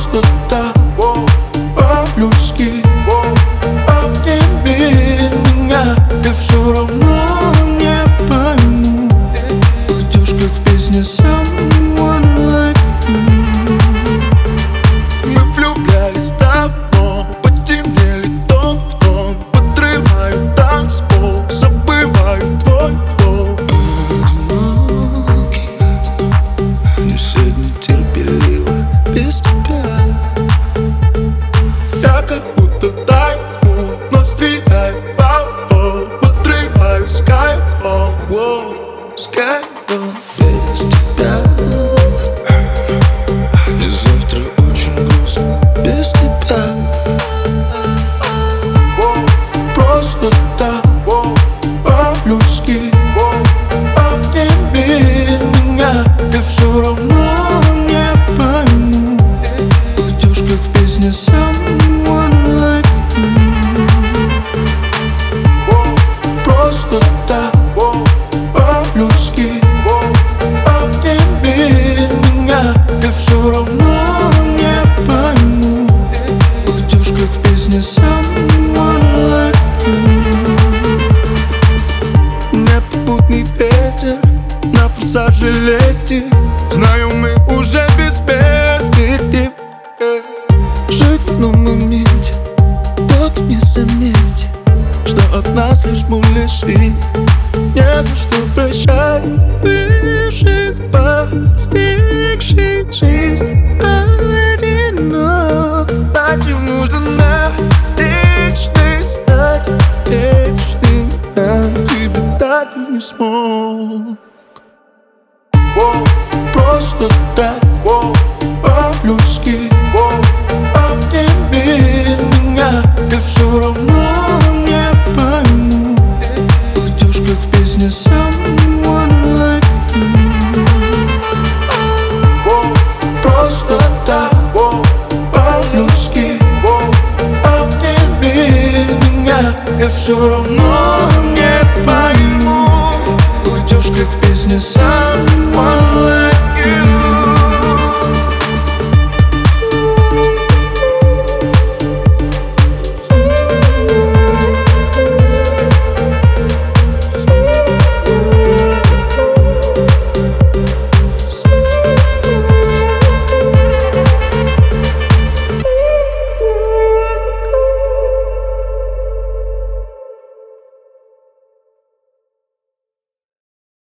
просто так, по-людски. Обними меня, я все равно не пойму. Идешь как в песне Someone Like You. Мы влюблялись давно, потемнели тон в тон. Подрываю танцпол, забываю твой флоу. Одинокий, не сегодня терпеливо без тебя. Я как будто тайфун, но стреляю по полу. Подрываю Skyfall, Skyfall без тебя. Мне завтра очень грустно без тебя. Просто так, по-людски. Обними меня, я все равно не пойму. Идешь как в песне Someone Like You. Просто так, по-людски. Обними меня, я все равно не пойму. Идешь как в песне Someone Like You. Непопутный ветер на форсаже летит. Знаю, мы уже без перспектив. Жить в одном моменте, тот не заметит, что от нас лишь муляжи. Не за что прощать бывших, постигших жизнь одинок. Зачем нужно настичный стать вечным? Я тебя так и не смог. Просто так, по-людски. Обними меня, я все равно не пойму. Идешь как в песне Someone Like You. Просто так, по-людски. Обними меня, я все равно